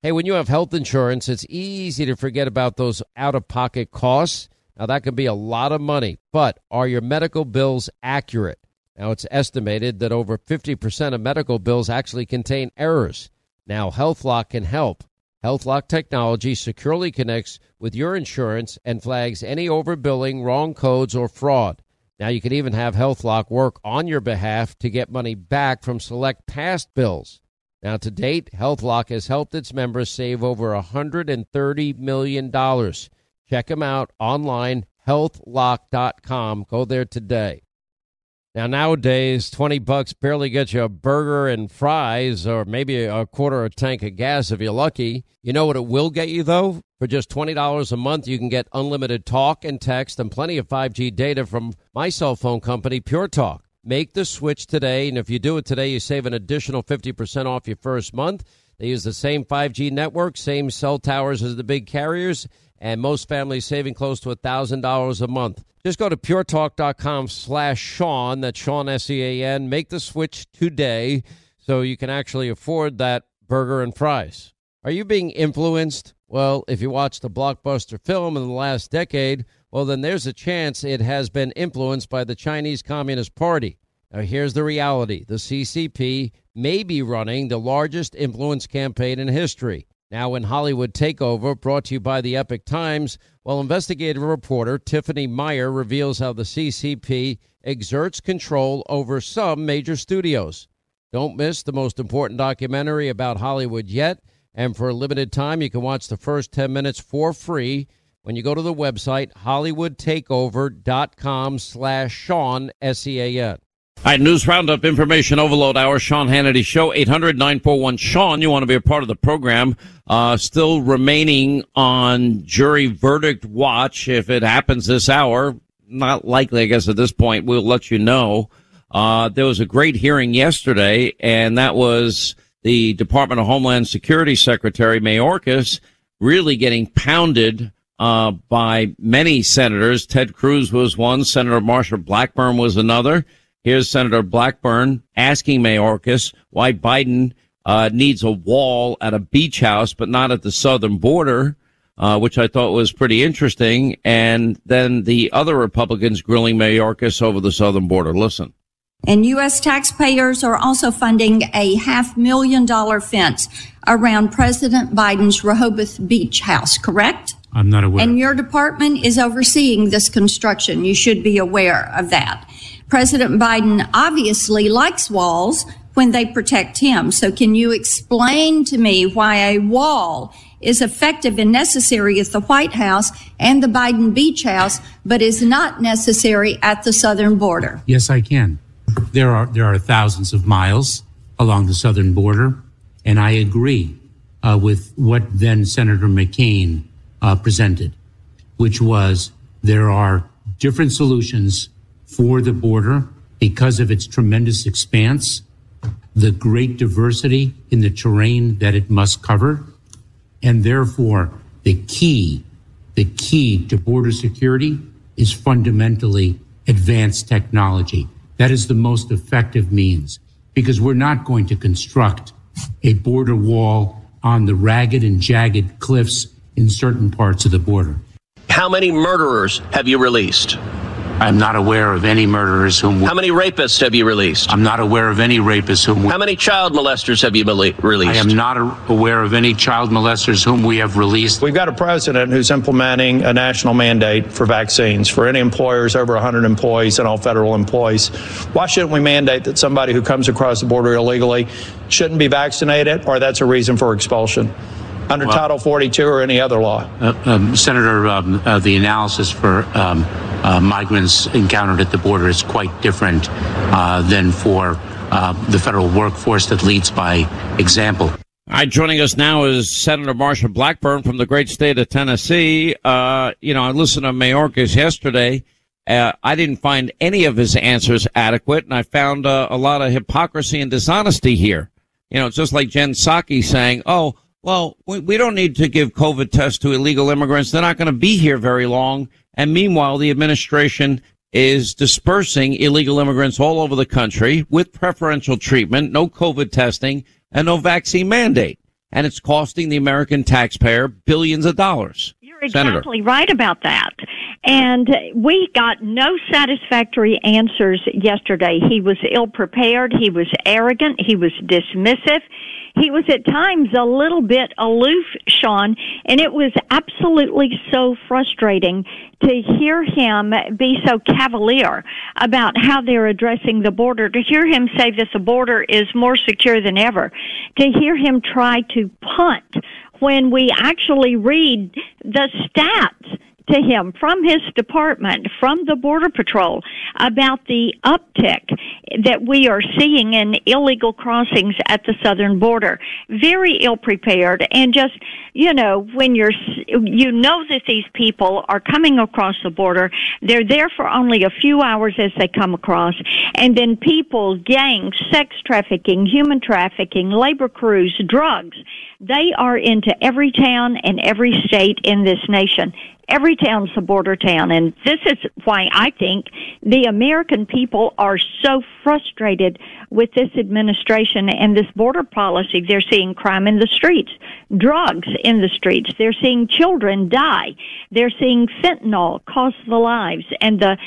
Hey, when you have health insurance, it's easy to forget about those out-of-pocket costs. Now, that can be a lot of money, but are your medical bills accurate? Now, it's estimated that over 50% of medical bills actually contain errors. Now, HealthLock can help. HealthLock technology securely connects with your insurance and flags any overbilling, wrong codes, or fraud. Now, you can even have HealthLock work on your behalf to get money back from select past bills. Now, to date, HealthLock has helped its members save over $130 million. Check them out online, healthlock.com. Go there today. Now, nowadays, $20 barely gets you a burger and fries or maybe a quarter of a tank of gas if you're lucky. You know what it will get you, though? For just $20 a month, you can get unlimited talk and text and plenty of 5G data from my cell phone company, Pure Talk. Make the switch today, and if you do it today, you save an additional 50% off your first month. They use the same 5G network, same cell towers as the big carriers, and most families saving close to $1,000 a month. Just go to puretalk.com/Sean, that's Sean, S-E-A-N. Make the switch today so you can actually afford that burger and fries. Are you being influenced? Well, if you watched a blockbuster film in the last decade, well, then there's a chance it has been influenced by the Chinese Communist Party. Now, here's the reality. The CCP may be running the largest influence campaign in history. Now, in Hollywood Takeover, brought to you by the Epic Times, well, investigative reporter Tiffany Meyer reveals how the CCP exerts control over some major studios. Don't miss the most important documentary about Hollywood yet, and for a limited time, you can watch the first 10 minutes for free when you go to the website hollywoodtakeover.com/Sean, S-E-A-N. All right, News Roundup, Information Overload Hour, Sean Hannity Show, 800-941-SEAN. You want to be a part of the program. Still remaining on jury verdict watch. If it happens this hour, not likely, I guess, at this point, we'll let you know. There was a great hearing yesterday, and that was the Department of Homeland Security Secretary Mayorkas really getting pounded by many senators. Ted Cruz was one. Senator Marsha Blackburn was another. Here's Senator Blackburn asking Mayorkas why Biden needs a wall at a beach house, but not at the southern border, which I thought was pretty interesting. And then the other Republicans grilling Mayorkas over the southern border. Listen. And U.S. taxpayers are also funding a $500,000 fence around President Biden's Rehoboth Beach house, correct? I'm not aware. And your department is overseeing this construction. You should be aware of that. President Biden obviously likes walls when they protect him. So can you explain to me why a wall is effective and necessary at the White House and the Biden Beach House, but is not necessary at the southern border? Yes, I can. There are thousands of miles along the southern border, and I agree with what then Senator McCain presented, which was there are different solutions for the border because of its tremendous expanse, the great diversity in the terrain that it must cover, and therefore the key to border security is fundamentally advanced technology. That is the most effective means, because we're not going to construct a border wall on the ragged and jagged cliffs in certain parts of the border. How many murderers have you released? I'm not aware of any murderers whom... How many rapists have you released? I'm not aware of any rapists whom... How many child molesters have you released? I am not aware of any child molesters whom we have released. We've got a president who's implementing a national mandate for vaccines for any employers over 100 employees and all federal employees. Why shouldn't we mandate that somebody who comes across the border illegally shouldn't be vaccinated, or that's a reason for expulsion? Under Title 42 or any other law? Senator, the analysis for migrants encountered at the border is quite different than for the federal workforce that leads by example. All right, joining us now is Senator Marsha Blackburn from the great state of Tennessee. I listened to Mayorkas yesterday. I didn't find any of his answers adequate, and I found a lot of hypocrisy and dishonesty here. It's just like Jen Psaki saying, well, we don't need to give COVID tests to illegal immigrants. They're not going to be here very long. And meanwhile, the administration is dispersing illegal immigrants all over the country with preferential treatment, no COVID testing, and no vaccine mandate. and it's costing the American taxpayer billions of dollars. You're exactly right about that. And we got no satisfactory answers yesterday. He was ill-prepared. He was arrogant. He was dismissive. He was at times a little bit aloof, Sean, and it was absolutely so frustrating to hear him be so cavalier about how they're addressing the border, to hear him say that the border is more secure than ever, to hear him try to punt when we actually read the stats to him from his department, from the Border Patrol, about the uptick that we are seeing in illegal crossings at the southern border. Very ill-prepared, and just, when you know that these people are coming across the border, they're there for only a few hours as they come across, and then people, gangs, sex trafficking, human trafficking, labor crews, drugs, they are into every town and every state in this nation. Every town's a border town, and this is why I think the American people are so frustrated with this administration and this border policy. They're seeing crime in the streets, drugs in the streets. They're seeing children die. They're seeing fentanyl cost the lives, and the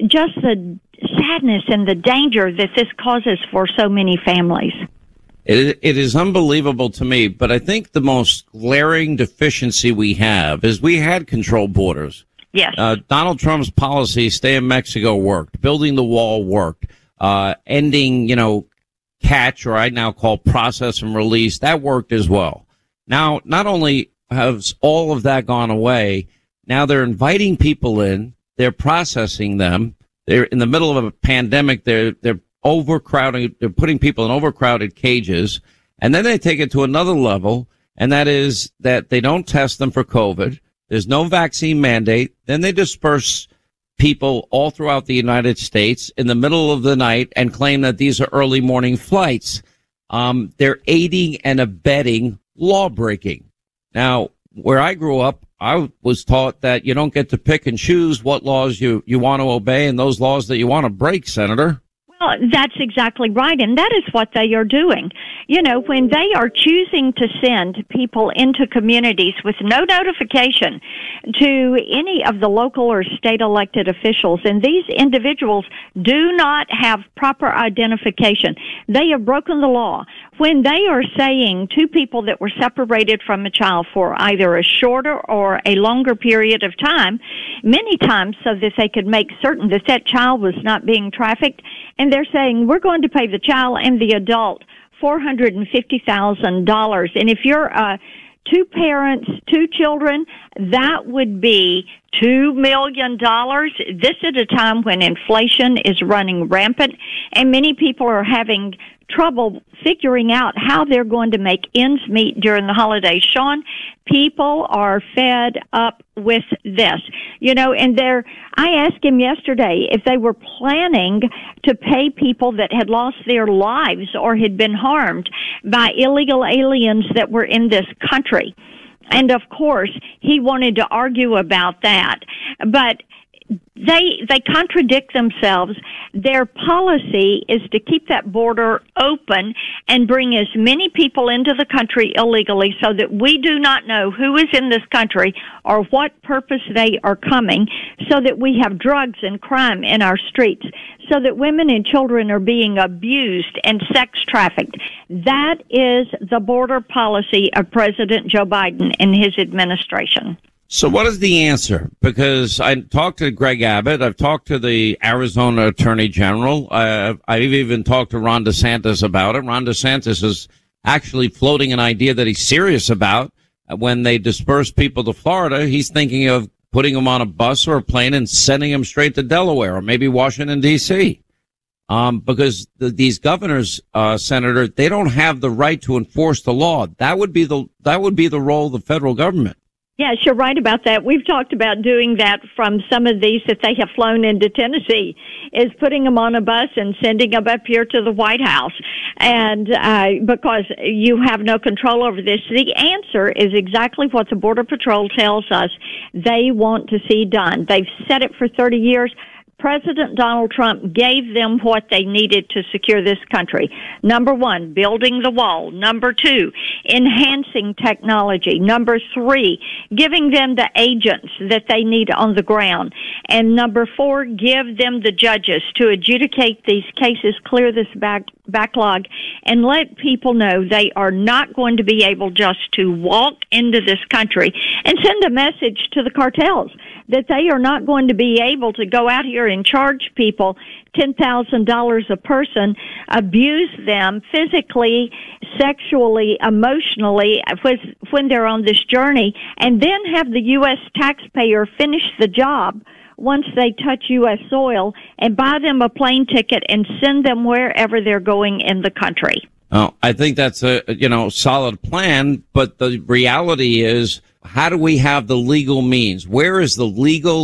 sadness and the danger that this causes for so many families. It is unbelievable to me, but I think the most glaring deficiency we have is we had controlled borders. Yes. Donald Trump's policy, stay in Mexico, worked. Building the wall worked. Ending, catch, or I now call process and release, that worked as well. Now, not only has all of that gone away, now they're inviting people in, they're processing them. They're in the middle of a pandemic. They're overcrowding, they're putting people in overcrowded cages, and then they take it to another level, and that is that they don't test them for COVID. There's no vaccine mandate. Then they disperse people all throughout the United States in the middle of the night and claim that these are early morning flights. They're aiding and abetting law breaking. Now, where I grew up, I was taught that you don't get to pick and choose what laws you want to obey and those laws that you want to break, Senator. Well, that's exactly right, and that is what they are doing. When they are choosing to send people into communities with no notification to any of the local or state elected officials, and these individuals do not have proper identification, they have broken the law. When they are saying to people that were separated from a child for either a shorter or a longer period of time, many times so that they could make certain that that child was not being trafficked, and they're saying, we're going to pay the child and the adult $450,000. And if you're two parents, two children, that would be $2 million. This at a time when inflation is running rampant and many people are having trouble figuring out how they're going to make ends meet during the holidays. Sean, people are fed up with this, and I asked him yesterday if they were planning to pay people that had lost their lives or had been harmed by illegal aliens that were in this country. And of course, he wanted to argue about that, but they contradict themselves. Their policy is to keep that border open and bring as many people into the country illegally so that we do not know who is in this country or what purpose they are coming, so that we have drugs and crime in our streets, so that women and children are being abused and sex trafficked. That is the border policy of President Joe Biden and his administration. So what is the answer? Because I talked to Greg Abbott. I've talked to the Arizona Attorney General. I've even talked to Ron DeSantis about it. Ron DeSantis is actually floating an idea that he's serious about. When they disperse people to Florida, he's thinking of putting them on a bus or a plane and sending them straight to Delaware or maybe Washington, D.C. Because these governors, Senator, they don't have the right to enforce the law. That would be the role of the federal government. Yes, you're right about that. We've talked about doing that from some of these that they have flown into Tennessee, is putting them on a bus and sending them up here to the White House. And because you have no control over this, the answer is exactly what the Border Patrol tells us they want to see done. They've said it for 30 years. President Donald Trump gave them what they needed to secure this country. Number one, building the wall. Number two, enhancing technology. Number three, giving them the agents that they need on the ground. And number four, give them the judges to adjudicate these cases, clear this backlog, and let people know they are not going to be able just to walk into this country and send a message to the cartels that they are not going to be able to go out here and charge people $10,000 a person, abuse them physically, sexually, emotionally when they're on this journey, and then have the U.S. taxpayer finish the job once they touch U.S. soil and buy them a plane ticket and send them wherever they're going in the country. Oh, I think that's a solid plan, but the reality is, how do we have the legal means? What is the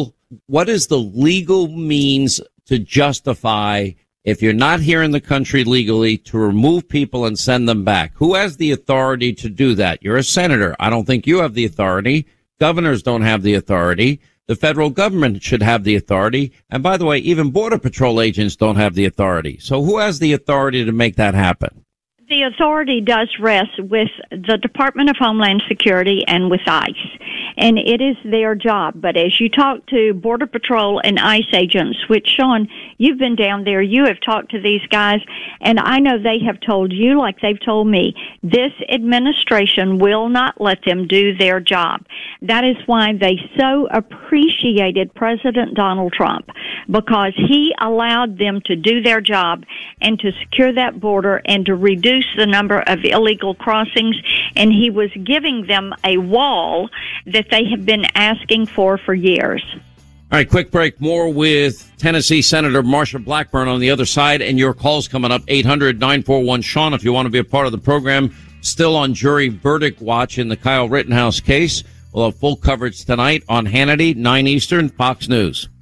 legal means to justify, if you're not here in the country legally, to remove people and send them back? Who has the authority to do that? You're a senator. I don't think you have the authority. Governors don't have the authority. The federal government should have the authority. And by the way, even Border Patrol agents don't have the authority. So who has the authority to make that happen? The authority does rest with the Department of Homeland Security and with ICE, and it is their job. But as you talk to Border Patrol and ICE agents, which, Sean, you've been down there, you have talked to these guys, and I know they have told you, like they've told me, this administration will not let them do their job. That is why they so appreciated President Donald Trump, because he allowed them to do their job and to secure that border and to reduce the number of illegal crossings, and he was giving them a wall that they have been asking for years. All right, quick break. More with Tennessee Senator Marsha Blackburn on the other side, and your calls coming up, 800-941-SEAN, if you want to be a part of the program. Still on jury verdict watch in the Kyle Rittenhouse case. We'll have full coverage tonight on Hannity, 9 Eastern, Fox News.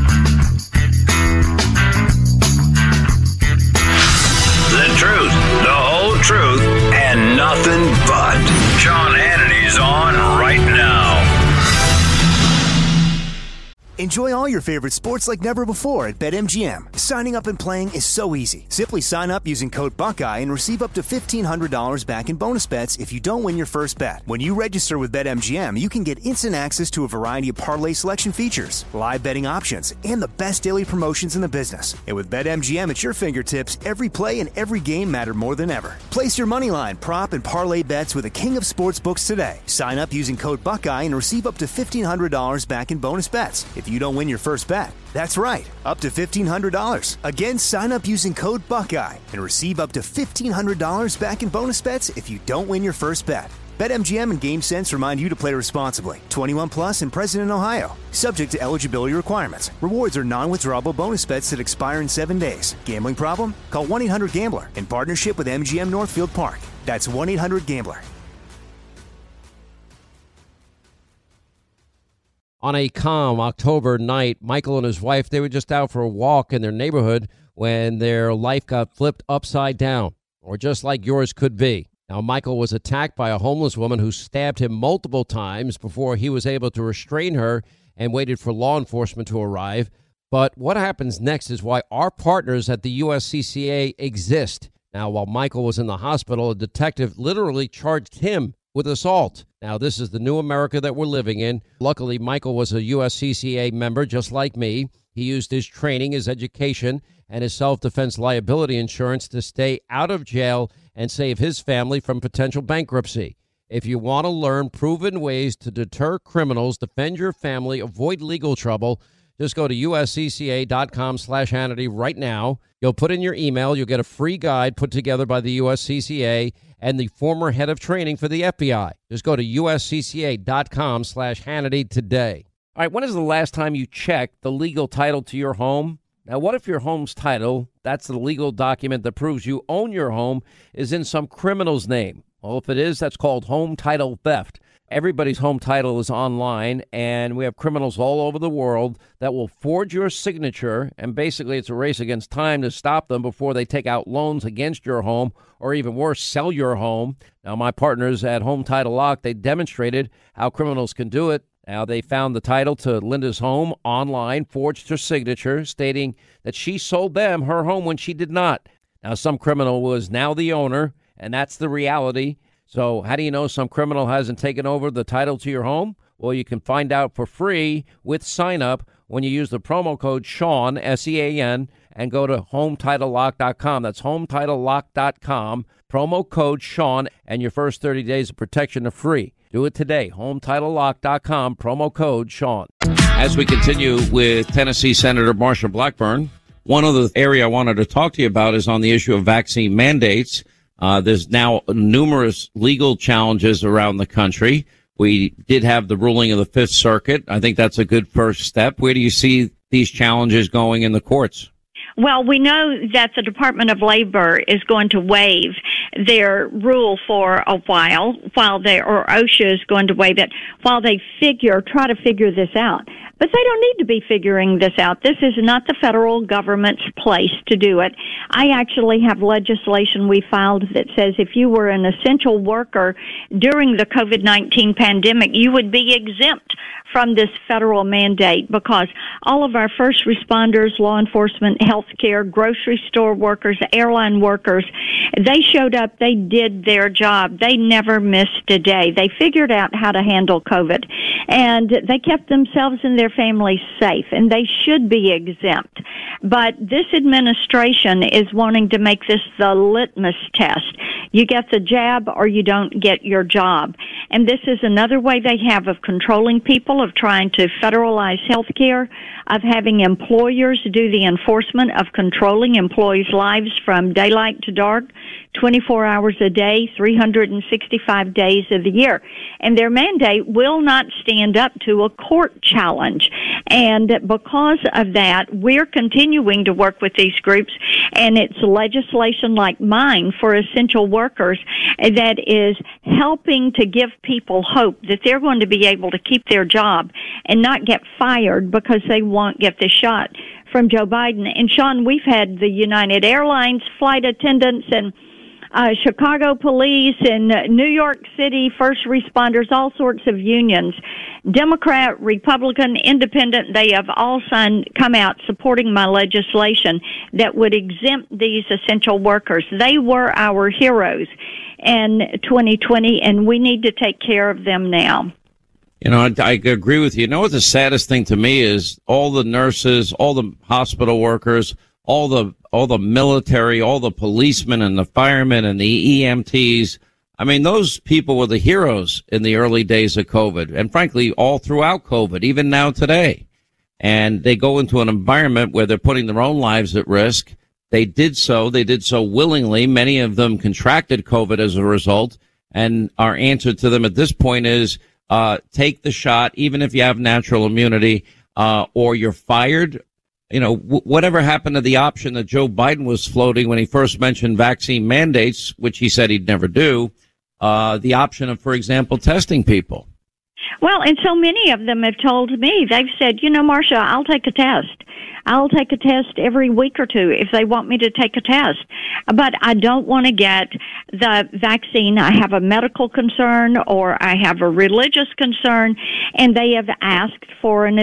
The truth, the whole truth, and nothing but. Sean Hannity's on right now. Enjoy all your favorite sports like never before at BetMGM. Signing up and playing is so easy. Simply sign up using code Buckeye and receive up to $1,500 back in bonus bets if you don't win your first bet. When you register with BetMGM, you can get instant access to a variety of parlay selection features, live betting options, and the best daily promotions in the business. And with BetMGM at your fingertips, every play and every game matter more than ever. Place your moneyline, prop, and parlay bets with the king of sportsbooks today. Sign up using code Buckeye and receive up to $1,500 back in bonus bets if you don't win your first bet. That's right, up to $1,500. Again, sign up using code Buckeye and receive up to $1,500 back in bonus bets if you don't win your first bet. BetMGM and GameSense remind you to play responsibly. 21 plus and present in Ohio. Subject to eligibility requirements. Rewards are non-withdrawable bonus bets that expire in 7 days. Gambling problem? Call 1-800-GAMBLER in partnership with MGM Northfield Park. That's 1-800-GAMBLER. On a calm October night, Michael and his wife, they were just out for a walk in their neighborhood when their life got flipped upside down, or just like yours could be. Now, Michael was attacked by a homeless woman who stabbed him multiple times before he was able to restrain her and waited for law enforcement to arrive. But what happens next is why our partners at the USCCA exist. Now, while Michael was in the hospital, a detective literally charged him with assault. Now, this is the new America that we're living in. Luckily, Michael was a USCCA member just like me. He used his training, his education, and his self-defense liability insurance to stay out of jail and save his family from potential bankruptcy. If you want to learn proven ways to deter criminals, defend your family, avoid legal trouble, just go to uscca.com/Hannity right now. You'll put in your email. You'll get a free guide put together by the USCCA and the former head of training for the FBI. Just go to uscca.com/Hannity today. All right, when is the last time you checked the legal title to your home? Now, what if your home's title, that's the legal document that proves you own your home, is in some criminal's name? Well, if it is, that's called home title theft. Everybody's home title is online, and we have criminals all over the world that will forge your signature, and basically it's a race against time to stop them before they take out loans against your home, or even worse, sell your home. Now, my partners at Home Title Lock, they demonstrated how criminals can do it, Now, they found the title to Linda's home online, forged her signature, stating that she sold them her home when she did not. Now, some criminal was now the owner, and that's the reality. So how do you know some criminal hasn't taken over the title to your home? Well, you can find out for free with sign up when you use the promo code Sean, S-E-A-N, and go to HomeTitleLock.com. That's HomeTitleLock.com, promo code Sean, and your first 30 days of protection are free. Do it today. HomeTitleLock.com, promo code Sean. As we continue with Tennessee Senator Marsha Blackburn, one other area I wanted to talk to you about is on the issue of vaccine mandates. There's now numerous legal challenges around the country. We did have the ruling of the Fifth Circuit. I think that's a good first step. Where do you see these challenges going in the courts? Well, we know that the Department of Labor is going to waive their rule for a while or OSHA is going to waive it while they try to figure this out. But they don't need to be figuring this out. This is not the federal government's place to do it. I actually have legislation we filed that says if you were an essential worker during the COVID-19 pandemic, you would be exempt from this federal mandate because all of our first responders, law enforcement, healthcare, grocery store workers, airline workers, they showed up, they did their job. They never missed a day. They figured out how to handle COVID, and they kept themselves and their families safe, and they should be exempt. But this administration is wanting to make this the litmus test. You get the jab or you don't get your job. And this is another way they have of controlling people, of trying to federalize health care, of having employers do the enforcement of controlling employees' lives from daylight to dark, 24 hours a day, 365 days of the year. And their mandate will not stand up to a court challenge. And because of that, we're continuing to work with these groups, and it's legislation like mine for essential workers that is helping to give people hope that they're going to be able to keep their job and not get fired because they won't get the shot from Joe Biden. And Sean, we've had the United Airlines flight attendants and Chicago police and New York City first responders, all sorts of unions, Democrat, Republican, Independent, they have all come out supporting my legislation that would exempt these essential workers. They were our heroes in 2020, and we need to take care of them now. You know, I agree with you. You know what the saddest thing to me is? All the nurses, all the hospital workers, all the military, all the policemen and the firemen and the EMTs. I mean, those people were the heroes in the early days of COVID, and frankly, all throughout COVID, even now today. And they go into an environment where they're putting their own lives at risk. They did so willingly. Many of them contracted COVID as a result. And our answer to them at this point is, take the shot, even if you have natural immunity, or you're fired. You know, whatever happened to the option that Joe Biden was floating when he first mentioned vaccine mandates, which he said he'd never do, the option of, for example, testing people. Well, and so many of them have told me, they've said, you know, Marsha, I'll take a test. I'll take a test every week or two if they want me to take a test. But I don't want to get the vaccine. I have a medical concern or I have a religious concern, and they have asked for an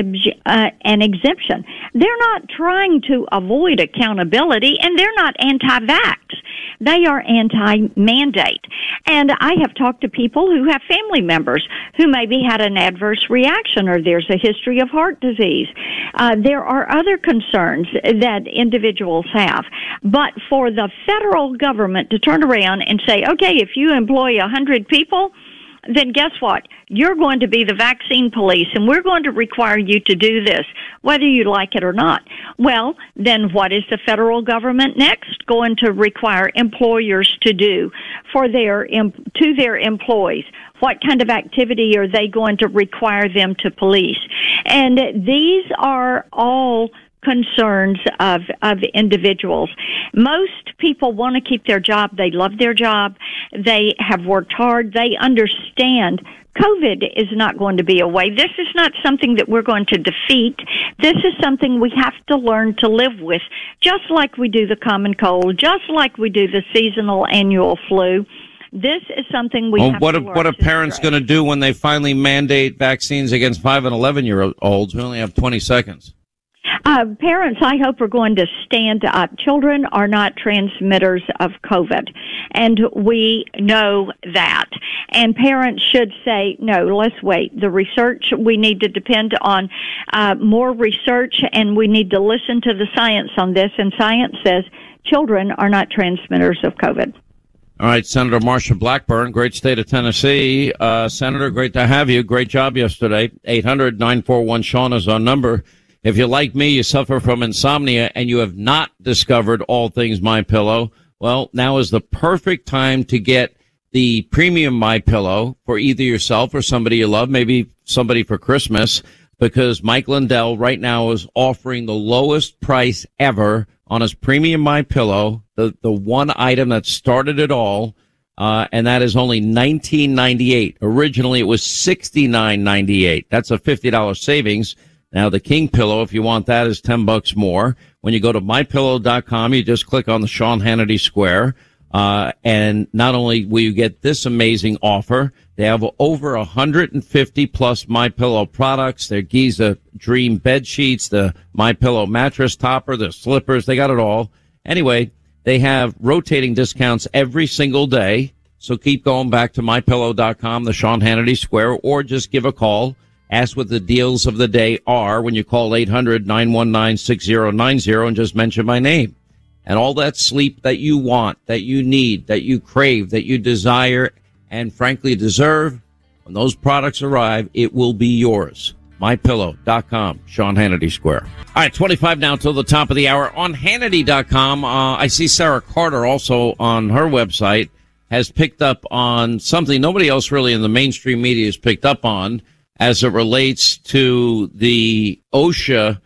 exemption. They're not trying to avoid accountability, and they're not anti-vax. They are anti-mandate. And I have talked to people who have family members who maybe had an adverse reaction or there's a history of heart disease. There are other concerns that individuals have. But for the federal government to turn around and say, okay, if you employ 100 people, then guess what? You're going to be the vaccine police, and we're going to require you to do this, whether you like it or not. Well, then what is the federal government next going to require employers to do for to their employees? What kind of activity are they going to require them to police? And these are all concerns of individuals. Most people want to keep their job. They love their job. They have worked hard. They understand COVID is not going to be away. This is not something that we're going to defeat. This is something we have to learn to live with, just like we do the common cold, just like we do the seasonal annual flu. this is something we have to work what are parents going to do when they finally mandate vaccines against 5 and 11-year-olds? We only have 20 seconds. Parents, I hope, are going to stand up. Children are not transmitters of COVID, and we know that. And parents should say, no, let's wait. The research, we need to depend on more research, and we need to listen to the science on this. And science says children are not transmitters of COVID. All right, Senator Marsha Blackburn, great state of Tennessee. Senator, great to have you. Great job yesterday. 800-941-SEAN is our number. If you're like me, you suffer from insomnia and you have not discovered all things MyPillow, well, now is the perfect time to get the premium MyPillow for either yourself or somebody you love, maybe somebody for Christmas, because Mike Lindell right now is offering the lowest price ever on his premium MyPillow, the one item that started it all, and that is only $19.98. Originally, it was $69.98. That's a $50 savings. Now, the King Pillow, if you want that, is $10 more. When you go to MyPillow.com, you just click on the Sean Hannity square. And not only will you get this amazing offer, they have over 150 plus MyPillow products. Their Giza Dream bed sheets, the MyPillow mattress topper, the slippers, they got it all. Anyway, they have rotating discounts every single day. So keep going back to MyPillow.com, the Sean Hannity square, or just give a call. Ask what the deals of the day are when you call 800-919-6090 and just mention my name. And all that sleep that you want, that you need, that you crave, that you desire, and frankly deserve, when those products arrive, it will be yours. MyPillow.com, Sean Hannity Square. All right, 25 now till the top of the hour. On Hannity.com, I see Sarah Carter also on her website has picked up on something nobody else really in the mainstream media has picked up on, as it relates to the OSHA.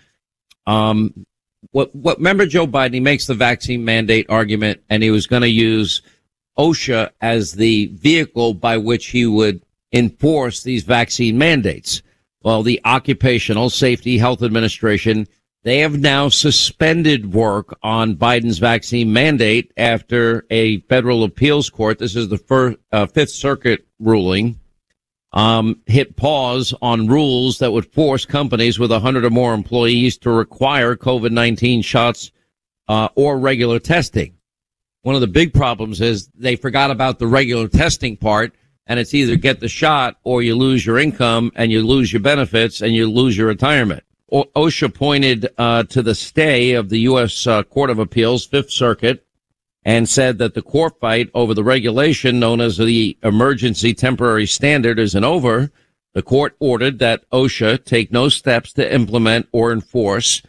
Remember Joe Biden, he makes the vaccine mandate argument, and he was going to use OSHA as the vehicle by which he would enforce these vaccine mandates. Well, the Occupational Safety Health Administration, they have now suspended work on Biden's vaccine mandate after a federal appeals court, this is the Fifth Circuit ruling, hit pause on rules that would force companies with 100 or more employees to require COVID-19 shots or regular testing. One of the big problems is they forgot about the regular testing part, and it's either get the shot or you lose your income and you lose your benefits and you lose your retirement. OSHA pointed to the stay of the U.S. Court of Appeals, Fifth Circuit, and said that the court fight over the regulation known as the Emergency Temporary Standard isn't over. The court ordered that OSHA take no steps to implement or enforce,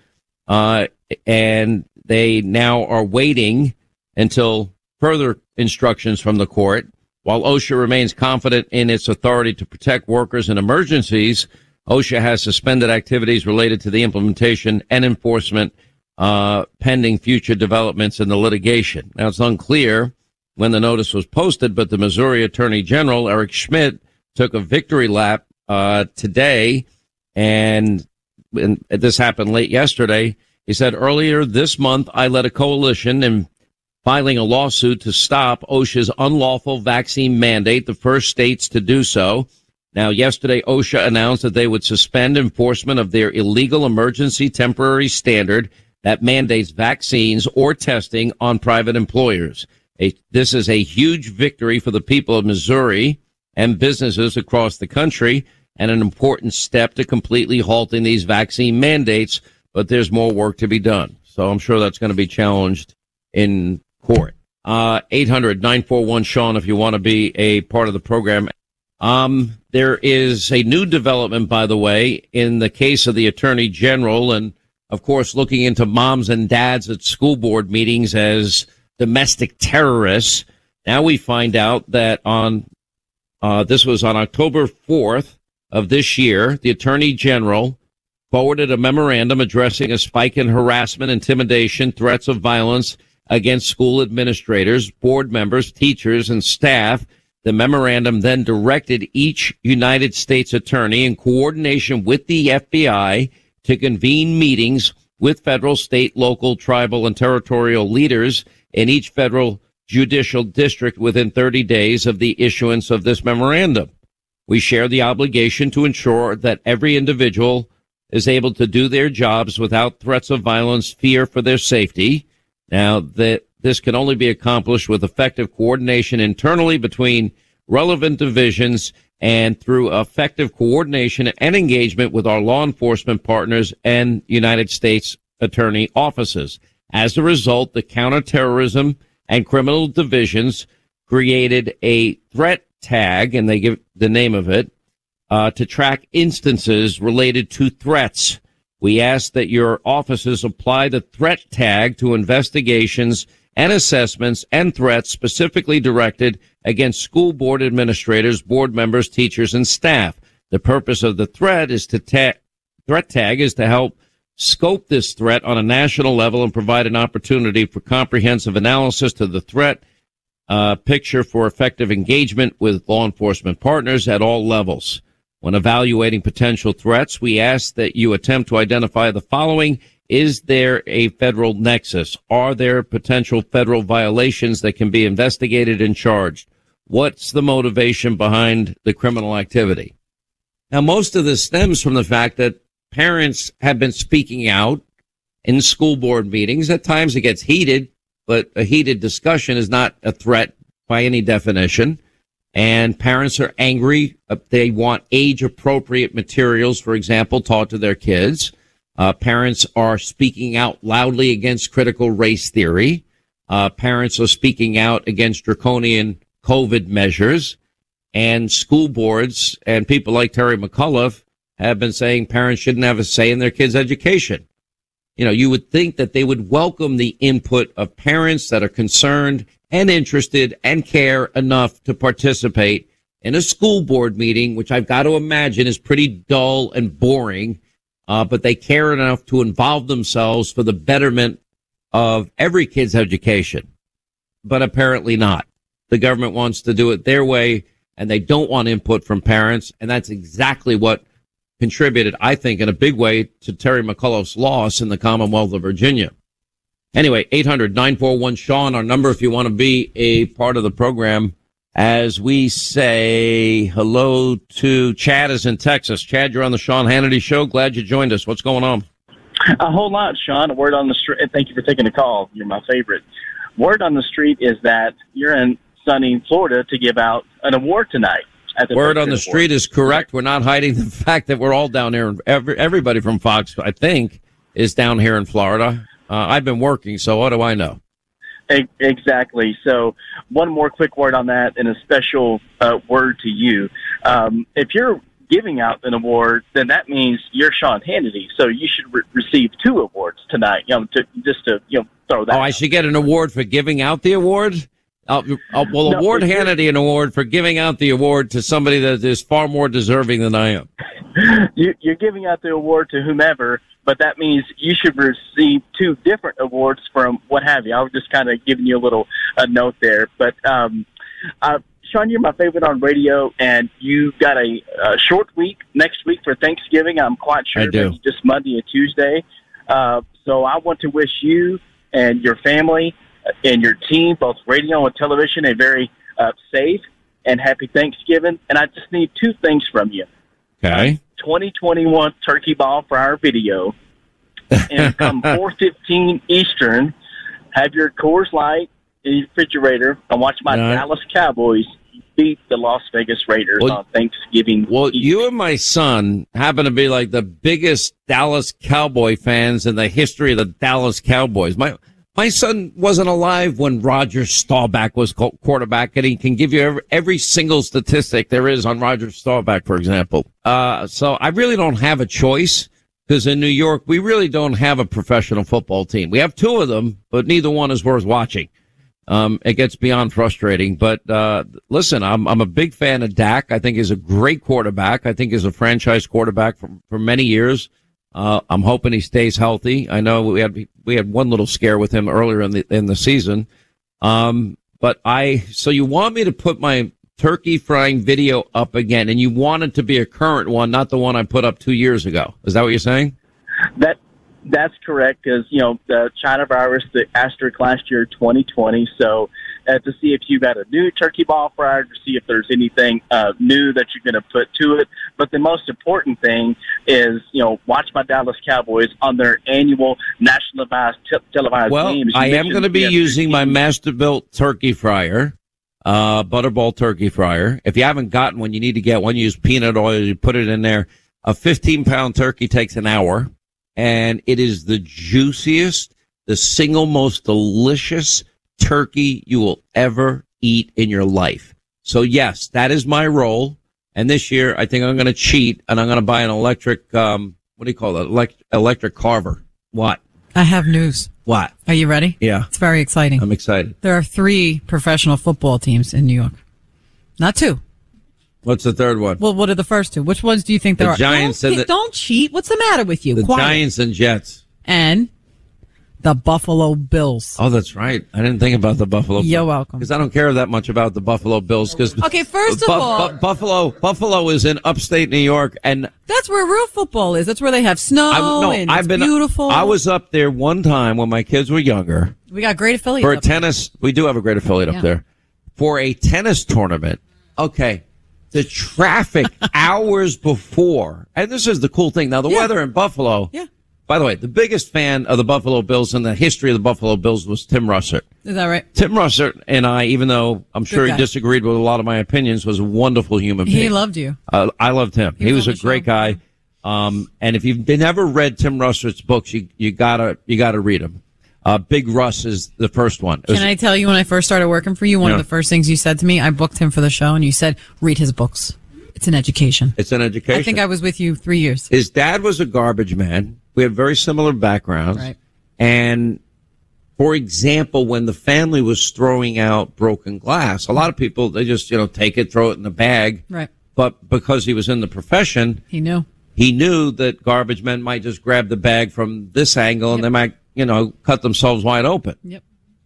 and they now are waiting until further instructions from the court. While OSHA remains confident in its authority to protect workers in emergencies, OSHA has suspended activities related to the implementation and enforcement pending future developments in the litigation. Now, it's unclear when the notice was posted, but the Missouri Attorney General, Eric Schmidt, took a victory lap today, and this happened late yesterday. He said, earlier this month, I led a coalition in filing a lawsuit to stop OSHA's unlawful vaccine mandate, the first states to do so. Now, yesterday, OSHA announced that they would suspend enforcement of their illegal emergency temporary standard that mandates vaccines or testing on private employers. This is a huge victory for the people of Missouri and businesses across the country, and an important step to completely halting these vaccine mandates, but there's more work to be done. So I'm sure that's going to be challenged in court. 800-941-SEAN if you want to be a part of the program. There is a new development, by the way, in the case of the Attorney General, and of course, looking into moms and dads at school board meetings as domestic terrorists. Now we find out that this was on October 4th of this year, the Attorney General forwarded a memorandum addressing a spike in harassment, intimidation, threats of violence against school administrators, board members, teachers, and staff. The memorandum then directed each United States attorney in coordination with the FBI to convene meetings with federal, state, local, tribal, and territorial leaders in each federal judicial district within 30 days of the issuance of this memorandum. We share the obligation to ensure that every individual is able to do their jobs without threats of violence, fear for their safety. Now, this can only be accomplished with effective coordination internally between relevant divisions and through effective coordination and engagement with our law enforcement partners and United States attorney offices. As a result, the counterterrorism and criminal divisions created a threat tag, and they give the name of it, to track instances related to threats. We ask that your offices apply the threat tag to investigations and assessments and threats specifically directed against school board administrators, board members, teachers, and staff. The purpose of the threat is threat tag is to help scope this threat on a national level and provide an opportunity for comprehensive analysis to the threat picture for effective engagement with law enforcement partners at all levels. When evaluating potential threats, we ask that you attempt to identify the following. Is there a federal nexus? Are there potential federal violations that can be investigated and charged? What's the motivation behind the criminal activity? Now, most of this stems from the fact that parents have been speaking out in school board meetings. At times it gets heated, but a heated discussion is not a threat by any definition. And parents are angry. They want age-appropriate materials, for example, taught to their kids. Parents are speaking out loudly against critical race theory. Parents are speaking out against draconian COVID measures. And school boards and people like Terry McAuliffe have been saying parents shouldn't have a say in their kids' education. You know, you would think that they would welcome the input of parents that are concerned and interested and care enough to participate in a school board meeting, which I've got to imagine is pretty dull and boring, but they care enough to involve themselves for the betterment of every kid's education. But apparently not. The government wants to do it their way, and they don't want input from parents, and that's exactly what contributed, I think, in a big way to Terry McAuliffe's loss in the Commonwealth of Virginia. Anyway, 800-941-SEAN, our number if you want to be a part of the program. As we say hello to Chad is in Texas. Chad, you're on the Sean Hannity Show. Glad you joined us. What's going on? A whole lot, Sean. A word on the street. Thank you for taking the call. You're my favorite. Word on the street is that you're in sunny Florida to give out an award tonight. Word on the street is correct. We're not hiding the fact that we're all down here. Everybody from Fox, I think, is down here in Florida. I've been working, so what do I know? Exactly. So one more quick word on that and a special word to you. If you're giving out an award, then that means you're Sean Hannity. So you should receive 2 awards tonight, just to throw that out. I should get an award for giving out the award? Well, award Hannity an award for giving out the award to somebody that is far more deserving than I am. You're giving out the award to whomever, but that means you should receive 2 different awards from what have you. I was just kind of giving you a little note there. But, Sean, you're my favorite on radio, and you got a short week next week for Thanksgiving. I'm quite sure it's just Monday and Tuesday. So I want to wish you and your family and your team, both radio and television, a very safe and happy Thanksgiving. And I just need 2 things from you. Okay. 2021 turkey ball for our video. And come 4:15 Eastern, have your Coors Light in your refrigerator and watch my Dallas Cowboys beat the Las Vegas Raiders on Thanksgiving. Well, you and my son happen to be like the biggest Dallas Cowboy fans in the history of the Dallas Cowboys. My son wasn't alive when Roger Staubach was quarterback, and he can give you every single statistic there is on Roger Staubach, for example. So I really don't have a choice, because in New York, we really don't have a professional football team. We have 2 of them, but neither one is worth watching. It gets beyond frustrating. But listen, I'm a big fan of Dak. I think he's a great quarterback. I think he's a franchise quarterback for many years. I'm hoping he stays healthy. I know we had one little scare with him earlier in the season. So you want me to put my turkey frying video up again, and you want it to be a current one, not the one I put up 2 years ago. Is that what you're saying? That's correct, because, the China virus, the asterisk last year, 2020. So to see if you got a new turkey ball fryer, to see if there's anything new that you're going to put to it. But the most important thing is, watch my Dallas Cowboys on their annual national televised games. I am going to be using my Masterbuilt turkey fryer, Butterball turkey fryer. If you haven't gotten one, you need to get one. You use peanut oil, you put it in there. A 15-pound turkey takes an hour, and it is the juiciest, the single most delicious turkey you will ever eat in your life. So yes, that is my role. And this year, I think I'm going to cheat, and I'm going to buy an electric, what do you call it? Electric carver. What? I have news. What? Are you ready? Yeah. It's very exciting. I'm excited. There are 3 professional football teams in New York. Not 2. What's the third one? Well, what are the first 2? Which ones do you think there are? The Giants and don't cheat. What's the matter with you? The Quiet. Giants and Jets. And the Buffalo Bills. Oh, that's right. I didn't think about the Buffalo Bills. You're welcome. Because I don't care that much about the Buffalo Bills. Okay, first of all, Buffalo is in upstate New York, and that's where real football is. That's where they have snow and it's beautiful. I was up there one time when my kids were younger. We got great affiliates for a tennis. We do have a great affiliate up there for a tennis tournament. Okay. The traffic hours before, and this is the cool thing. Now, the weather in Buffalo. Yeah. By the way, the biggest fan of the Buffalo Bills in the history of the Buffalo Bills was Tim Russert. Is that right? Tim Russert and I, even though I'm sure he disagreed with a lot of my opinions, was a wonderful human being. He loved you. I loved him. He was a great guy. And if you've never read Tim Russert's books, you gotta read them. Big Russ is the first one. Can I tell you, when I first started working for you, one of the first things you said to me, I booked him for the show, and you said, read his books. It's an education. It's an education. I think I was with you 3 years. His dad was a garbage man. We had very similar backgrounds. Right. And, for example, when the family was throwing out broken glass, a lot of people, they just, take it, throw it in the bag. Right. But because he was in the profession, he knew that garbage men might just grab the bag from this angle and they might, cut themselves wide open. Yep.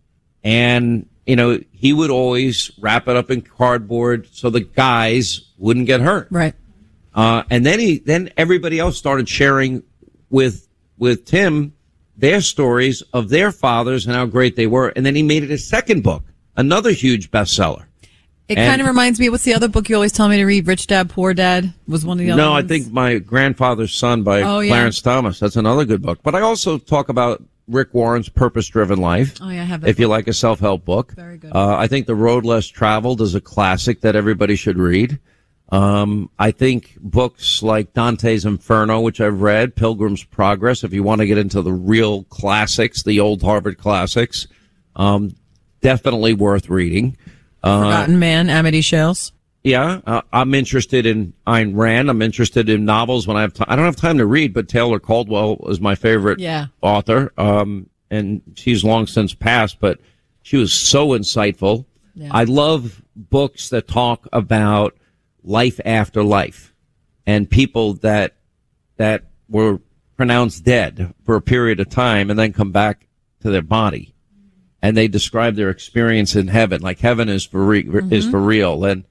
And, he would always wrap it up in cardboard so the guys wouldn't get hurt. Right. And then everybody else started sharing with Tim their stories of their fathers and how great they were. And then he made it his second book, another huge bestseller. It kind of reminds me of, what's the other book you always tell me to read? Rich Dad, Poor Dad was one of the other ones. No, I think My Grandfather's Son by Clarence Thomas. That's another good book. But I also talk about Rick Warren's Purpose-Driven Life. Oh, yeah, I have that. If you like a self-help book. Very good. I think The Road Less Traveled is a classic that everybody should read. I think books like Dante's Inferno, which I've read, Pilgrim's Progress, if you want to get into the real classics, the old Harvard classics, definitely worth reading. Forgotten Man, Amity Shales. Yeah, I'm interested in Ayn Rand. I'm interested in novels when I have time. I don't have time to read, but Taylor Caldwell is my favorite author. And she's long since passed, but she was so insightful. Yeah. I love books that talk about life after life and people that were pronounced dead for a period of time and then come back to their body. And they describe their experience in heaven, like heaven is for real. And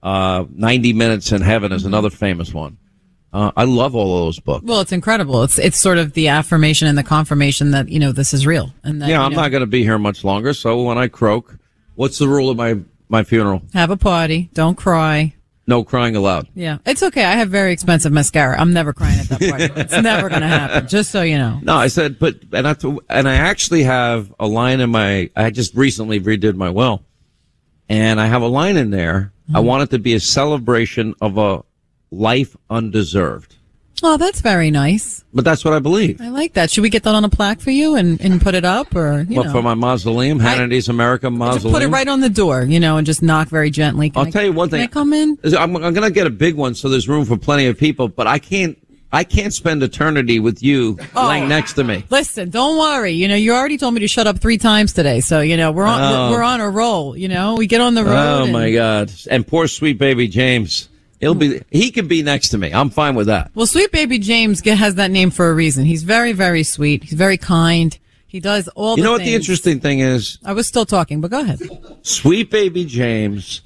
90 Minutes in Heaven is another famous one. I love all those books. Well, it's incredible. It's sort of the affirmation and the confirmation that, this is real. And that, I'm not going to be here much longer. So when I croak, what's the rule of my funeral? Have a party. Don't cry. No crying allowed. Yeah. It's okay. I have very expensive mascara. I'm never crying at that party. It's never going to happen. Just so you know. No, I said, and I actually have a line in I just recently redid my will. And I have a line in there. I want it to be a celebration of a life undeserved. Oh, that's very nice. But that's what I believe. I like that. Should we get that on a plaque for you and put it up, or for my mausoleum, Hannity's America mausoleum? Just put it right on the door, and just knock very gently. I'll tell you one thing. Can I come in? I'm going to get a big one so there's room for plenty of people, but I can't spend eternity with you laying next to me. Listen, don't worry. You already told me to shut up 3 times today, so we're on a roll. We get on the road. Oh my God! And poor sweet baby James. He can be next to me. I'm fine with that. Well, sweet baby James has that name for a reason. He's very, very sweet. He's very kind. He does all the things. You know what the interesting thing is? I was still talking, but go ahead. Sweet baby James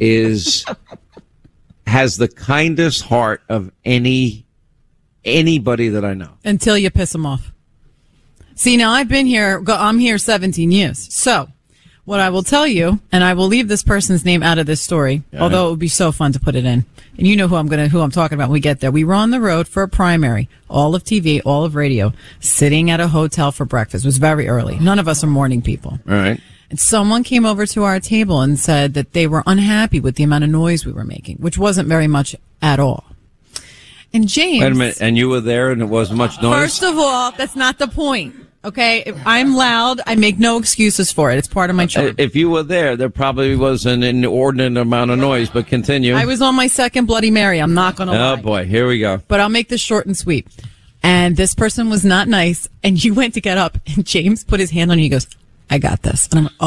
has the kindest heart of anybody that I know. Until you piss him off. See, now I'm here 17 years. So What I will tell you, and I will leave this person's name out of this story, although it would be so fun to put it in. And you know who I'm talking about when we get there. We were on the road for a primary, all of TV, all of radio, sitting at a hotel for breakfast. It was very early. None of us are morning people. All right. And someone came over to our table and said that they were unhappy with the amount of noise we were making, which wasn't very much at all. And James. Wait a minute. And you were there and it wasn't much noise? First of all, that's not the point. Okay, if I'm loud, I make no excuses for it. It's part of my charm. If you were there probably was an inordinate amount of noise, but continue. I was on my second Bloody Mary. I'm not going to lie. Oh, boy. Here we go. But I'll make this short and sweet. And this person was not nice, and you went to get up, and James put his hand on you. He goes, I got this. And I'm like,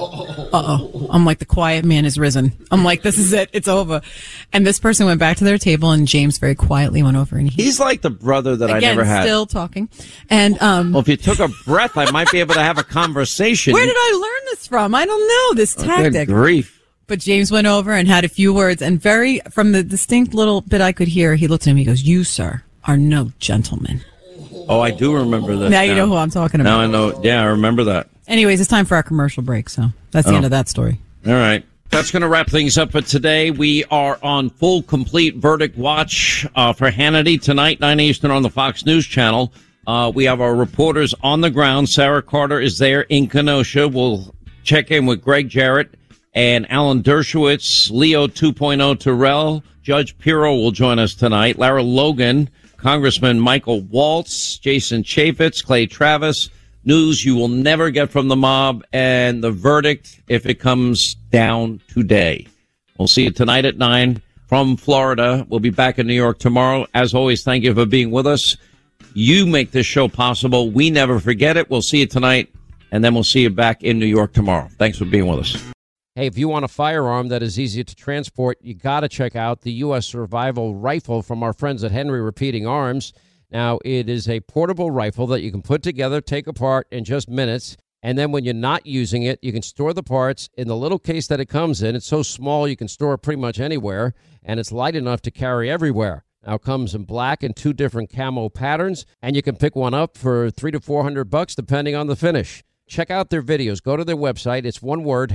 uh-oh. I'm like, the quiet man is risen. I'm like, this is it. It's over. And this person went back to their table, and James very quietly went over. And he's like the brother that again, I never had. Still talking. And well, if you took a breath, I might be able to have a conversation. Where did I learn this from? I don't know this tactic. Good grief. But James went over and had a few words, and from the distinct little bit I could hear, he looked at him. He goes, "You, sir, are no gentleman." Oh, I do remember this. Now you know who I'm talking about. Now I know. Yeah, I remember that. Anyways, it's time for our commercial break, so that's the end of that story. All right. That's going to wrap things up for today. We are on full, complete verdict watch for Hannity tonight, 9 Eastern on the Fox News Channel. We have our reporters on the ground. Sarah Carter is there in Kenosha. We'll check in with Greg Jarrett and Alan Dershowitz, Leo 2.0 Terrell. Judge Pirro will join us tonight. Lara Logan, Congressman Michael Waltz, Jason Chaffetz, Clay Travis. News you will never get from the mob, and the verdict if it comes down today. We'll see you tonight at 9 from Florida. We'll be back in New York tomorrow. As always, thank you for being with us. You make this show possible. We never forget it. We'll see you tonight, and then we'll see you back in New York tomorrow. Thanks for being with us. Hey, if you want a firearm that is easy to transport, you got to check out the U.S. Survival Rifle from our friends at Henry Repeating Arms. Now, it is a portable rifle that you can put together, take apart in just minutes, and then when you're not using it, you can store the parts in the little case that it comes in. It's so small you can store it pretty much anywhere, and it's light enough to carry everywhere. Now, it comes in black and 2 different camo patterns, and you can pick one up for $300 to $400 depending on the finish. Check out their videos. Go to their website. It's one word,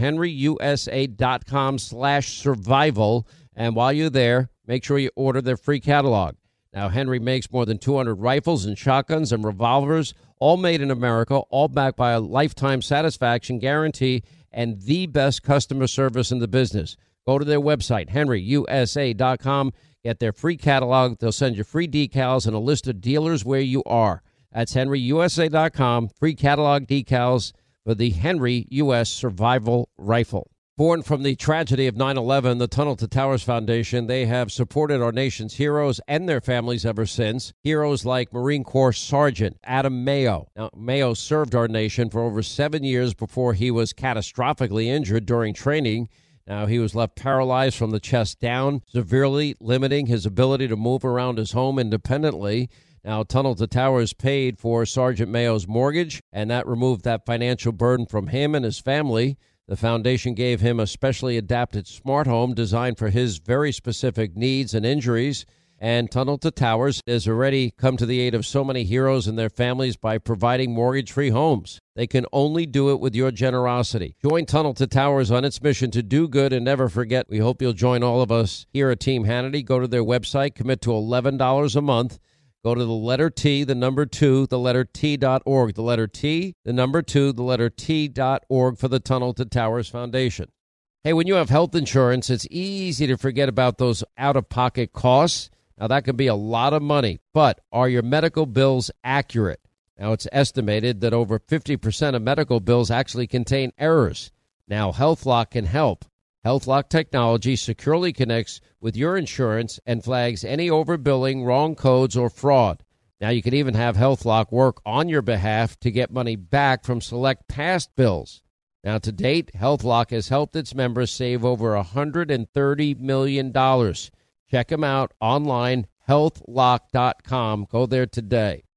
henryusa.com/survival, and while you're there, make sure you order their free catalog. Now, Henry makes more than 200 rifles and shotguns and revolvers, all made in America, all backed by a lifetime satisfaction guarantee and the best customer service in the business. Go to their website, henryusa.com. Get their free catalog. They'll send you free decals and a list of dealers where you are. That's henryusa.com. Free catalog decals for the Henry U.S. Survival Rifle. Born from the tragedy of 9/11, the Tunnel to Towers Foundation, they have supported our nation's heroes and their families ever since. Heroes like Marine Corps Sergeant Adam Mayo. Now, Mayo served our nation for over 7 years before he was catastrophically injured during training. Now, he was left paralyzed from the chest down, severely limiting his ability to move around his home independently. Now, Tunnel to Towers paid for Sergeant Mayo's mortgage, and that removed that financial burden from him and his family. The foundation gave him a specially adapted smart home designed for his very specific needs and injuries. And Tunnel to Towers has already come to the aid of so many heroes and their families by providing mortgage-free homes. They can only do it with your generosity. Join Tunnel to Towers on its mission to do good and never forget. We hope you'll join all of us here at Team Hannity. Go to their website, commit to $11 a month. Go to the letter T, the number 2, the letter T.org. The letter T, the number 2, the letter T.org for the Tunnel to Towers Foundation. Hey, when you have health insurance, it's easy to forget about those out-of-pocket costs. Now, that can be a lot of money, but are your medical bills accurate? Now, it's estimated that over 50% of medical bills actually contain errors. Now, HealthLock can help. HealthLock technology securely connects with your insurance and flags any overbilling, wrong codes, or fraud. Now, you can even have HealthLock work on your behalf to get money back from select past bills. Now, to date, HealthLock has helped its members save over $130 million. Check them out online, healthlock.com. Go there today.